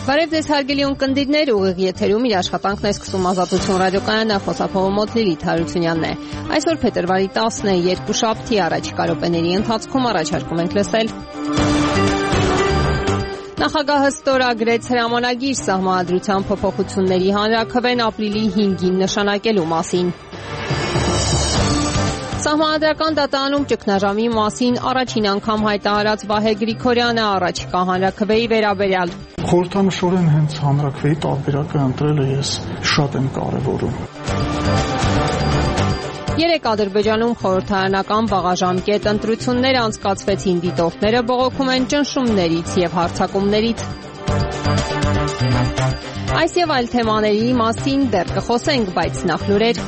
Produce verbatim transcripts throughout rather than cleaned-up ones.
Բարև ձեզ հարգելի ունկնդիրներ, ուղիղ եթերում իր աշխատանքն է սկսում Ազատություն ռադիոկայանը, խոսափողը մոտ Լիլիթ Հարությունյանն է։ Այսօր փետրվարի տասն է, երկուշաբթի առաջիկա րոպեների ընթացքում առաջարկում ենք լսել. Նախագահը ստորագրեց հրամանագիր սահմանադրության փոփոխությունների հանրաքվեն ապրիլի հինգին նշանակելու մասին։ Սահմանադրական դատարանում ճգնաժամի մասին առաջին անգամ հայտարարած Վահե Գրիգորյանը առաջիկա հանրաքվեի վերաբերյալ. Խորհրդանշորեն հենց հանրաքվեի տարբերակը ընտրելը ես շատ եմ կարևորում։ Երեկ Ադրբեջանում խորհրդարանական վաղաժամկետ ընտրություններ անցկացվեցին, դիտորդները բողոքում են ճնշումներից եւ հարձակումներից։ Այս եւ այլ թեմաների մասին դեռ կխոսենք, բայց նախ լուրեր։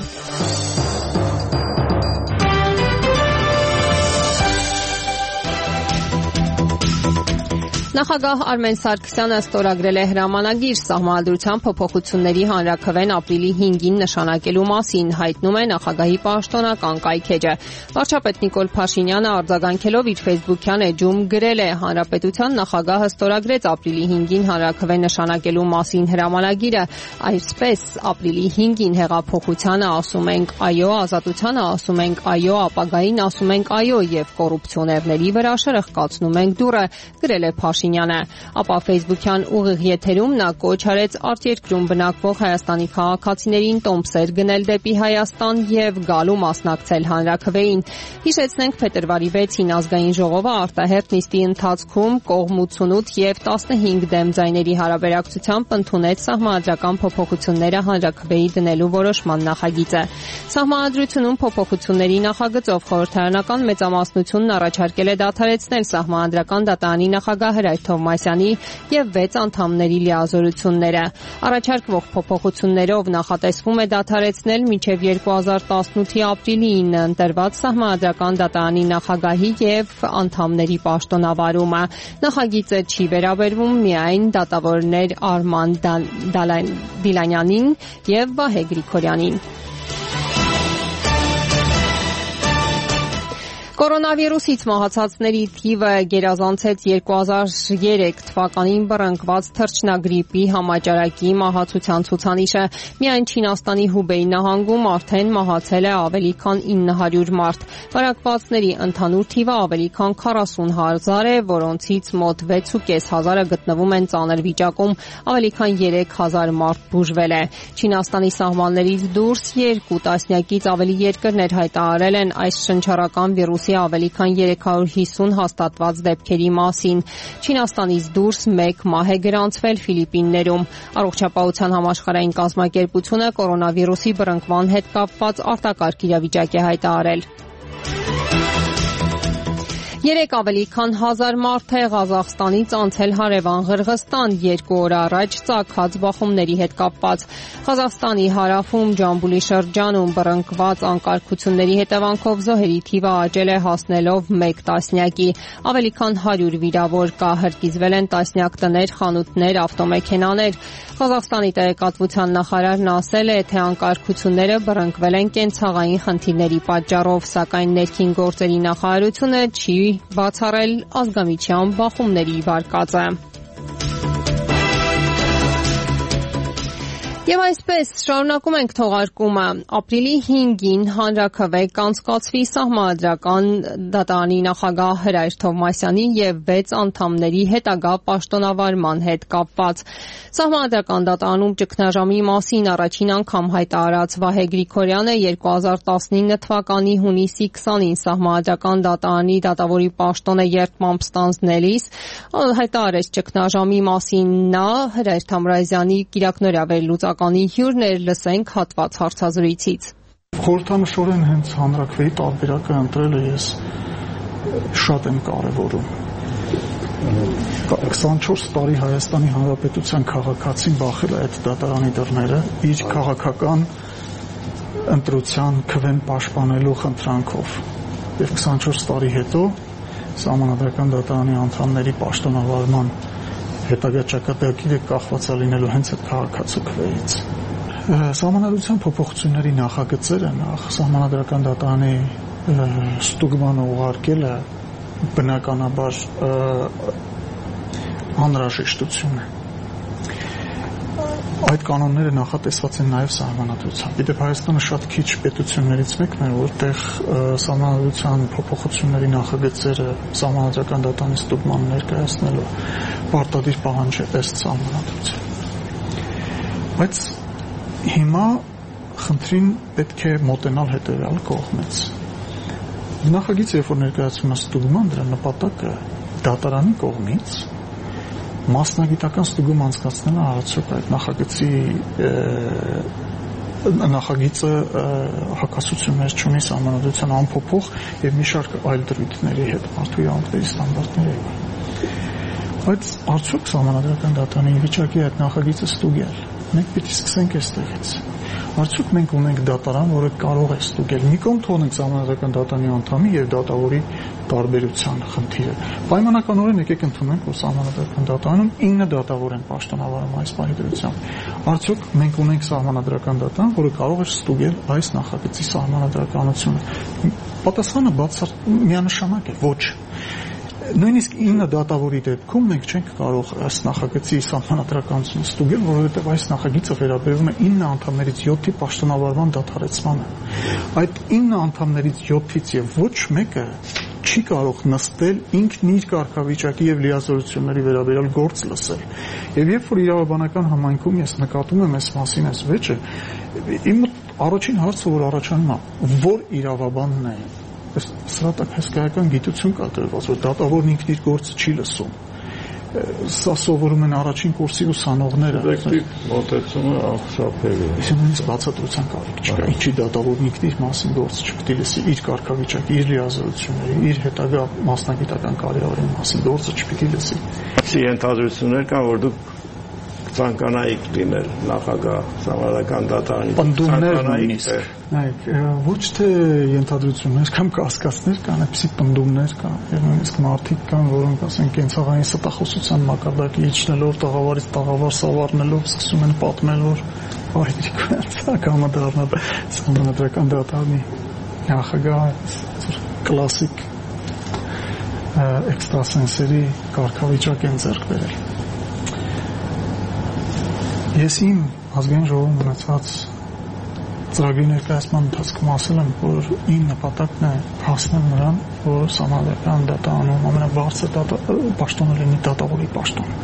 Նախագահ Արմեն Սարգսյանը ստորագրել է հրամանագիր սահմանադրության փոփոխությունների հանրաքվեն ապրիլի հինգին նշանակելու մասին, հայտնում է նախագահի պաշտոնական կայքէջը։ Վարչապետ Նիկոլ Փաշինյանը արձագանքելով իր ֆեյսբուքյան էջում գրել է. Հանրապետության նախագահը ստորագրեց ապրիլի հինգին հանրաքվեն նշանակելու մասին հրամանագիրը, այսպես ապրիլի հինգին հեղափոխությանը ասում ենք այո, ազատությանը ասում ենք այո, ապագային ասում ենք այո եւ կոռուպցիոներների վրա շրխկացնում ենք դուռը, գրել է Փաշինյանը։ Ապա ֆեյսբուքյան ուղիղ եթերում նա կոչ արեց արտերկրում բնակվող Հայաստանի քաղաքացիներին տոմսեր գնել դեպի Հայաստան եւ գալու մասնակցել հանրաքվեին։ Հիշեցնենք փետրվարի վեցին ազգային ժողովը արտահերթ նիստի ընթացքում կողմ ութսունութ եւ տասնհինգ դեմ ձայների հարաբերակցությամբ ընդունեց սահմանադրական փոփոխությունները հանրաքվեի դնելու որոշման նախագիծը։ Սահմանադրությունում փոփոխությունների նախագծով խորհրդարանական մեծամասնությունն առաջարկել է դադարեցնել սահմանադրական դատարանի նախագահ Հրայր Թովմասյանի եւ վեց անդամների լիազորությունները։ Առաջարկվող փոփոխություններով նախատեսվում է դադարեցնել մինչեւ երկու հազար տասնութի ապրիլի ինը ընտրված սահմանադրական դատարանի նախագահի եւ անդամների պաշտոնավարումը։ Նախագիծը չի վերաբերվում միայն դատավորներ Արման Դիլանյանին եւ Վահե Գրիգորյանին։ Կորոնավիրուսից մահացածների թիվը գերազանցեց երկու հազար երեք թվականին բռնկված թռչնագրիպի համաճարակի մահացության ցուցանիշը։ Միայն Չինաստանի Հուբեյ նահանգում արդեն մահացել է ավելի քան ինը հարյուր մարդ։ Վարակվածների ընդհանուր թիվը ավելի քան քառասուն հազար է, որոնցից մոտ վեցուկես հազարը գտնվում են ծանր վիճակում, ավելի քան երեք հազար մարդ բուժվել է։ Չինաստանի սահմաններից դուրս երկու տասնյակից ավելի երկրներ հայտարարել են այս շնչառական վիրուսի ավելի քան երեք հարյուր հիսուն հաստատված դեպքերի մասին։ Չինաստանից դուրս մեկ մահ է գրանցվել Ֆիլիպիններում։ Առողջապահության համաշխարհային կազմակերպությունը կորոնավիրուսի բռնկման հետ կապված արտակարգ իրավիճակ է հայտարարել։ Երեք ավելի քան հազար մարդ է Ղազախստանից անցել հարևան Ղրղստան երկու օր առաջ ծագած բախումների հետ կապված։ Ղազախստանի հարավում Ջամբուլի շրջանում բռնկված անկարգությունների հետևանքով զոհերի թիվը աճել է հասնելով մեկ տասնյակի։ Ավելի քան հարյուր վիրավոր կա, հրկիզվել են տասնյակ տներ, խանութներ, ավտոմեքենաներ։ Ղազախստանի տեղեկատվության նախարարն ասել է, թե անկարգությունները բռնկվել են կենցաղային խնդիրների պատճառով, սակայն ներքին գործերի նախարարությունը չի բացառել ազգամիջյան բախումների վարկածը։ Եվ այսպես շարունակում ենք թողարկումը։ Ապրիլի հինգին հանրաքվե կանցկացվի սահմանադրական դատարանի նախագահ Հրայր Թովմասյանի եւ վեց անդամների հետագա պաշտոնավարման հետ կապված։ Սահմանադրական դատարանում ճգնաժամի մասին առաջին անգամ հայտարարած Վահե Գրիգորյանը երկու հազար տասնինը թվականի հունիսի քսանին սահմանադրական դատարանի դատավորի պաշտոնը երդմամբ ստանձնելիս հայտարարեց ճգնաժամի մասին նա Հրայր Թամրազյանի կիրակնօրյա վերլուծականի հյուրն էր, լսենք հատված հարցազրույցից։ Խորհրդանշորեն հենց հանրաքվեի տարբերակը ընտրելը ես շատ եմ կարևորում։ քսանչորս տարի Հայաստանի Հանրապետության քաղաքացին բախել է այդ դատարանի դռները իր քաղաքական ընտրության քվեն պաշտպանելու խնդրանքով։ Եվ քսանչորս տարի հետո Սահմանադրական դատարանի անդամների պաշտոնավարման հետագա ճակատագիրը կախված է լինելու հենց այդ քաղաքացու քվեից։ Սահմանադրության փոփոխությունների նախագծերը նախ Սահմանադրական դատարանի ստուգմանը ուղարկելը բնականաբար անհրաժեշտություն է։ այդ կանոնները նախատեսված են նաև սահմանադրությամբ։ Իդեպ Հայաստանը շատ քիչ պետություններից մեկն է, որտեղ սահմանադրության փոփոխությունների նախագծերը սահմանադրական դատանի ստուգման ներկայացնելու պարտադիր պահանջ է ըստ սահմանադրության։ Բայց հիմա խնդրին պետք է մոտենալ հետևյալ կողմից։ Նախագիծը երբ որ ներկայացվում է ստուգման, դրա նպատակը դատարանի կողմից մասնագիտական ստուգում անցկացնելը արդյոք այդ նախագծի նախագիծը հակասություններ չունի սահմանադրության անփոփոխ եւ մի շարք այլ դրույթների հետ մարդու իրավունքների ստանդարտների հետ։ Բայց արդյոք սահմանադրական դատարանի վիճակի այդ նախագիծը ստուգել։ Մենք պիտի սկսենք այստեղից։ Արդյոք մենք ունենք դատարան, որը կարող է ստուգել։ Մի կողմ թողնենք սահմանադրական դատարանի անդամի եւ դատավորի տարբերության խնդիրը։ Պայմանականորեն եկեք ընդունենք, որ սահմանադրական դատարանում ինը դատավոր են պաշտոնավարում այս պահի դրությամբ։ Արդյոք մենք ունենք սահմանադրական դատարան, որը կարող է ստուգել այս նախագծի սահմանադրականությունը։ Պատասխանը բացարձակ միանշանակ է՝ ոչ։ Նույնիսկ ինը դատավորի դեպքում մենք չենք կարող այս նախագծի սահմանադրականությունը ստուգել, որովհետև այս նախագիծը վերաբերում է ինը անդամներից յոթի պաշտոնավարման դադարեցմանը։ Այդ ինը անդամներից յոթից եւ ոչ մեկը չի կարող նստել ինքն իր կարգավիճակի եւ լիազորությունների վերաբերյալ գործ լսել։ Եվ երբ որ իրավաբանական համայնքում ես նկատում եմ այս մասին այս վեճը, իմ առաջին հարցը որ առաջանում է, որ իրավաբանն է սրատակ հսկայական գիտություն կա դրված, որ դատավորն ինքն իր գործը չի լսում։ Սա սովորում են առաջին կուրսի ուսանողները։ Սուբյեկտիվ մոտեցումը անխուսափելի է։ Իսկ նույնիսկ բացատրության կարիք չկա։ Ինչի դատավորն ինքն իր մասին գործը չպետք է լսի, իր կարգավիճակի, իր լիազորությունների, իր հետագա մասնագիտական կարիերայի մասին գործը չպետք է լսի։ Այսի ենթադրություններ կան, որ դուք ցանկանայիք լինել նախագահ սահմանադրական դատարանի պնդումներ նույնիսկ։ Նայեք, ոչ թե ենթադրություններ կամ կասկածներ կան, այդպիսի պնդումներ կան, եւ նույնիսկ մարդիկ կան, որոնք ասենք կենցաղային ստախոսության մակարդակի իջնելով, տաղավարից տաղավար սավառնելով, սկսում են պատմել, որ այդիկը կամը դառնալ սահմանադրական դատարանի նախագահ, կլասիկ էքստրասենսերի կարգավիճակ են ձեռք բերել։ Ես իմ ազգային ժողովում ունեցած ծրագրի ներկայացման ընթացքում ասել եմ, որ իմ նպատակն է հասնել նրան, որ սահմանադրական դատարանում ամենաբարձր պաշտոնը լինի դատավորի պաշտոն։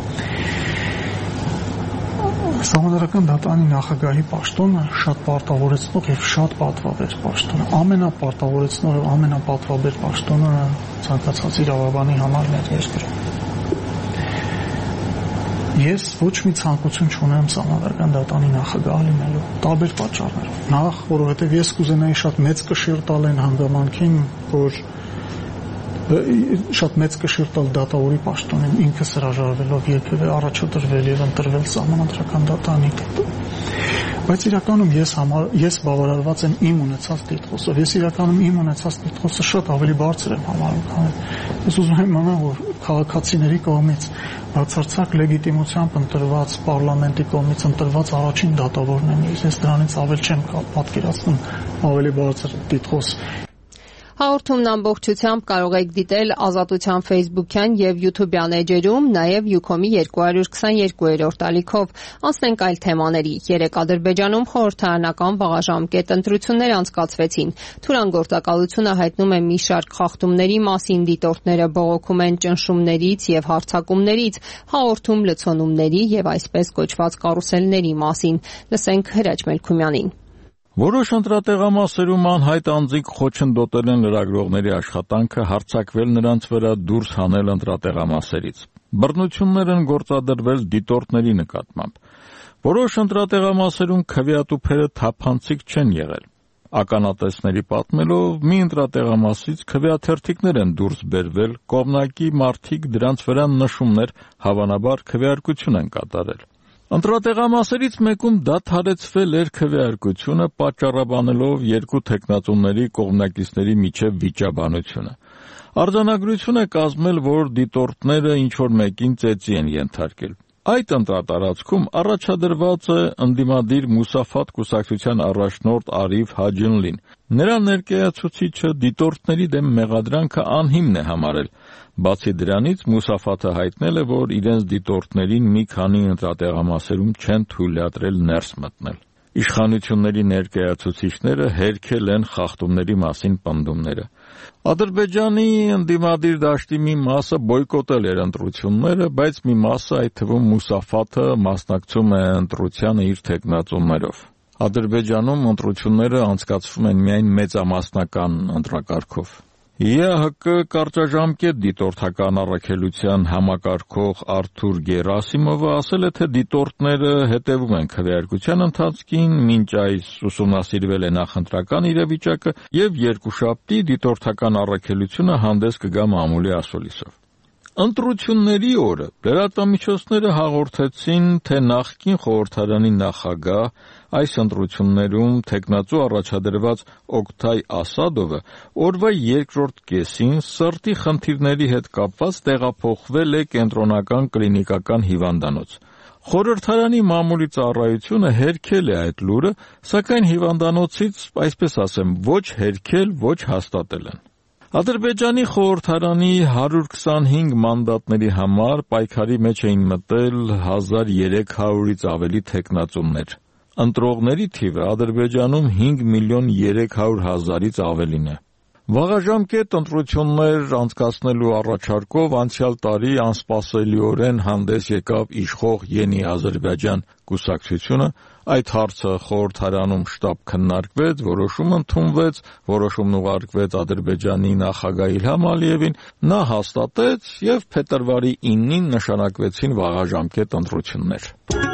Սահմանադրական դատարանի նախագահի պաշտոնը շատ պարտավորեցնող եւ շատ պատվաբեր պաշտոն է։ Ամենապարտավորեցնող եւ ամենապատվաբեր պաշտոնը ցանկացած իրավաբանի համար մեր երկրում։ Ես ոչ մի ցանկություն չունեմ սահմանադրական դատարանի նախագահ լինելու տարբեր պատճառներով։ Նախ, որովհետև ես կուզենայի շատ մեծ կշիռ տալ այն հանգամանքին, որ շատ մեծ կշիռ տալ դատավորի պաշտոնին, ինքս հրաժարվելով երբևէ առաջադրվել եւ ընտրվել սահմանադրական դատարանի դատոր։ Բայց իրականում ես համար ես բավարարված եմ իմ ունեցած տիտղոսով։ Ես իրականում իմ ունեցած տիտղոսը շատ ավելի բարձր եմ համարում, քան ես ուզում եմ իմանալ, որ քաղաքացիների կողմից բացարձակ լեգիտիմությամբ ընտրված պարլամենտի կողմից ընտրված առաջին դատավորն եմ։ Ես դրանից ավել չեմ պատկերացնում ավելի բարձր տիտղոս։ Հաղորդումն ամբողջությամբ կարող եք դիտել Ազատության Facebook-յան եւ YouTube-յան էջերում, նաեւ Ucom-ի երկու քսաներկուերորդ ալիքով։ Անցնենք այլ թեմաների։ Երեկ Ադրբեջանում խորհրդարանական վաղաժամկետ ընտրություններ անցկացվեցին։ Թուրան գործակալությունը հայտնում է մի շարք խախտումների մասին, դիտորդները բողոքում են ճնշումներից եւ հարձակումներից, հաղորդում լցոնումների եւ այսպես կոչված կարուսելների մասին։ Լսենք Հրաչ Մելքումյանին։ Որոշ ընտրատեղամասերում անհայտ անձինք խոչընդոտել են լրագրողների աշխատանքը հարձակվել նրանց վրա դուրս հանել ընտրատեղամասերից։ Բռնություններ են գործադրվել դիտորդների նկատմամբ։ Որոշ ընտրատեղամասերում քվեատուփերը թափանցիկ չեն եղել։ Ականատեսների պատմելով մի ընտրատեղամասից քվեաթերթիկներ են դուրս բերվել, կողմնակի մարդիկ դրանց վրա նշումներ, հավանաբար քվեարկություն են կատարել։ Ընտրատեղամասերից մեկում դադարեցվել էր քվեարկությունը, պատճառաբանելով երկու թեկնածուների կողմնակիցների միջև վիճաբանությունը։ Արձանագրություն է կազմել, որ դիտորդները ինչ-որ մեկին ծեծի են ենթարկել։ Այդ ընտրատարածքում առաջադրված է ընդդիմադիր Մուսաֆատ կուսակցության առաջնորդ Արիֆ Հաջինլին։ Նրա ներկայացուցիչը դիտորդների դեմ մեղադրանքը անհիմն է համարել։ Բացի դրանից Մուսաֆաթը հայտնել է, որ իրենց դիտորդներին մի քանի ընտրատեղամասերում չեն թույլատրել ներս մտնել։ Իշխանությունների ներկայացուցիչները հերքել են խախտումների մասին պնդումները։ Ադրբեջանի ընդդիմադիր դաշտի մի մասը բոյկոտել էր ընտրությունները, բայց մի մասը, այդ թվում Մուսաֆաթը, մասնակցում է ընտրությանը իր թեկնածուներով։ Ադրբեջանում ընտրությունները անցկացվում են միայն մեծամասնական ընտրակարգով։ ԵԱՀԿ կարճաժամկետ դիտորդական առաքելության համակարգող Արթուր Գերասիմովը ասել է, թե դիտորդները հետևում են քվեարկության ընթացքին, մինչ այս ուսումնասիրվել է նախընտրական իրավիճակը եւ երկուշաբթի դիտորդական առաքելությունը հանդես կգա մամուլի ասուլիսով։ Ընտրությունների օրը լրատվամիջոցները հաղորդեցին, թե նախկին խորհրդարանի նախագահ այս ընտրություններում թեկնածու առաջադրված Օկթայ Ասադովը օրվա երկրորդ կեսին սրտի խնդիրների հետ կապված տեղափոխվել է կենտրոնական կլինիկական հիվանդանոց։ Խորհրդարանի մամուլի ծառայությունը հերքել է այդ լուրը, սակայն հիվանդանոցից, այսպես ասեմ, ոչ հերքել, ոչ հաստատել են։ Ադրբեջանի խորհրդարանի հարյուր քսանհինգ մանդատների համար պայքարի մեջ էին մտել հազար երեք հարյուրից ավելի թեկնածուներ։ Ընտրողների թիվը Ադրբեջանում հինգ միլիոն երեք հարյուր հազարից ավելին է։ Վաղաժամկետ ընտրություններ անցկացնելու առաջարկով անցյալ տարի անսպասելիորեն հանդես եկավ իշխող Յենի Ադրբեջան կուսակցությունը, այդ հարցը խորհրդարանում շտապ քննարկվեց, որոշում ընդունվեց, որոշումն ուղարկվեց Ադրբեջանի նախագահ Իլհամ Ալիևին, նա հաստատեց եւ փետրվարի իննին նշանակվեցին վաղաժամկետ ընտրություններ։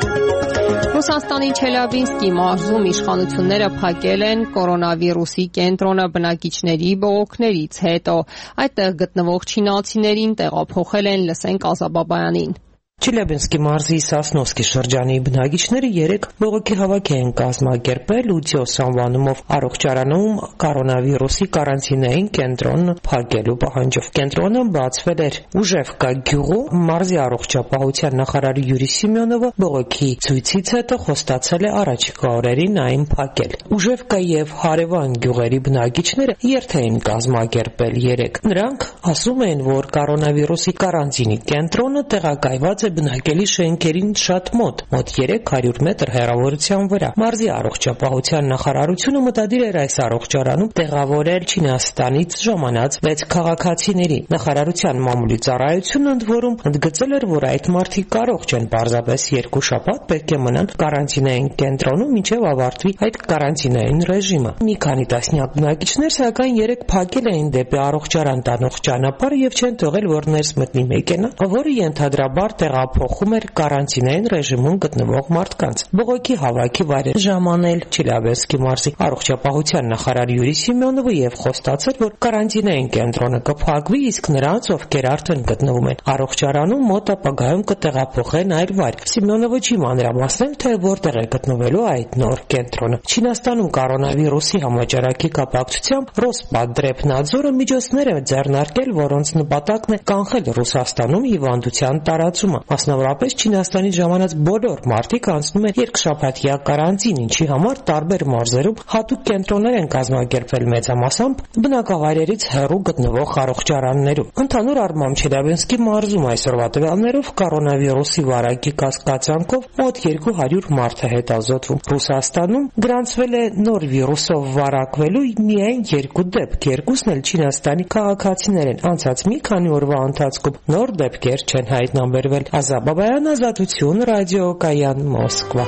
Ռուսաստանի Չելյաբինսկի մարզում իշխանությունները փակել են կորոնավիրուսի կենտրոնը բնակիչների բողոքներից հետո։ Այդտեղ գտնվող չինացիներին տեղափոխել են, լսենք Ազաբաբայանին։ Չելյաբինսկի մարզի Սասնովսկի շրջանի բնակիչները երեք բողոքի հավաք են կազմակերպել Ությոս անվանումով առողջարանում կորոնավիրուսի կարանտինային կենտրոնը փակելու պահանջով։ Կենտրոնը բացվել էր Ուժևկա գյուղում, մարզի առողջապահության նախարար Յուրի Սիմեոնովը բողոքի ցույցից հետո խոստացել է առաջիկա օրերին այն փակել։ Ուժևկա եւ հարևան գյուղերի բնակիչները երթ էին կազմակերպել երեք։ Նրանք ասում են, որ կորոնավիրուսի կարանտինի կենտրոնը տեղակայված է բնակելի շենքերին շատ մոտ, մոտ երեք հարյուր մետր հեռավորության վրա։ Մարզի առողջապահության նախարարությունը մտադիր էր այս առողջարանում տեղավորել Չինաստանից ժամանած վեց քաղաքացիների։ Նախարարության մամուլի ծառայությունն ընդ որում ընդգծել էր, որ այդ մարդիկ կարող չեն պարզապես երկու շաբաթ պետք է մնան կարանտինային կենտրոնում, մինչև ավարտվի այդ կարանտինային ռեժիմը։ Մի քանի տասնյակ բնակիչներ սակայն երեք փակել էին դեպի առողջարան տանող ճանապարհը եւ չեն թողել, որ ներս մտնի մեքենա, որը ենթադրաբար տեղափոխում էր կարանտինային ռեժիմում գտնվող մարդկանց։ Բողոքի հավաքի վայրը ժամանել Չելյաբինսկի մարզի առողջապահության նախարար Յուրի Սիմեոնովը եւ խոստացել, որ կարանտինային կենտրոնը կփակվի, իսկ նրանց, ովքեր արդեն գտնվում են առողջարանում, մոտ ապագայում կտեղափոխեն այլ վայր։ Սիմեոնովը չի մանրամասնել, թե որտեղ է գտնվելու այդ նոր կենտրոնը։ Չինաստանում կորոնավիրուսի համաճարակի կապակցությամբ Ռոսպատրեբնadzորը միջոցներ է ձեռնարկել, որոնց նպատակն է կանխել Ռուսաստանում հիվանդության տարածումը։ Մասնավորապես Չինաստանից ժամանած բոլոր մարդիկ անցնում են երկշաբաթյա կարանտին, ինչի համար տարբեր մարզերում հատուկ կենտրոններ են կազմակերպվել մեծամասամբ բնակավայրերից հեռու գտնվող առողջարաններում։ Ընդհանուր առմամբ Չելյաբինսկի մարզում այսօրվա տվյալներով կորոնավիրուսի վարակի կասկածանքով մոտ երկու հարյուր մարդ է հետազոտվում։ Ռուսաստանում գրանցվել է նոր վիրուսով վարակվելու միայն երկու դեպք, երկուսն էլ Չինաստանի քաղաքացիներ են։ Անցած մի քանի օրվա ընթացքում նոր դեպքեր չեն հայտնաբերվել։ Ազաբաբայան, Ազատություն, ռադիոկայան, Մոսկվա։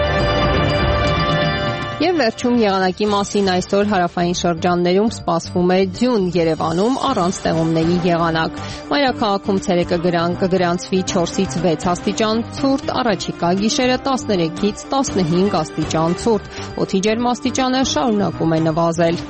Եվ վերջում եղանակի մասին այսօր հարավային շրջաններում սպասվում է ձյուն, Երևանում առանց ստեղումների եղանակ։ Մայրաքաղաքում ցերեկը գրան կգրանցվի չորսից վեց աստիճան ցուրտ, առաջիկա գիշերը տասներեքից տասնհինգ աստիճան ցուրտ։ Օդի ջերմաստիճանը շարունակում է նվազել։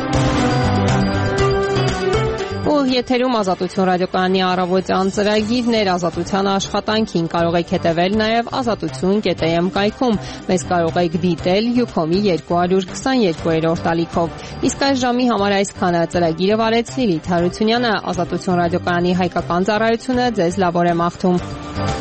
Ու եթերում Ազատություն ռադիոկայանի առավոտյան ծրագիրն էր, Ազատության աշխատանքին կարող եք հետևել նաև ազատություն կետ am կայքում։ Մեզ կարող եք դիտել Յուքոմի երկու քսաներկուերորդ ալիքով։ Իսկ այս ժամի համար այսքանը ծրագիրը վարեց Լիլիթ Հարությունյանը, Ազատություն ռադիոկայանի հայկական ծառայությունը ձեզ լավ օր է մաղթում։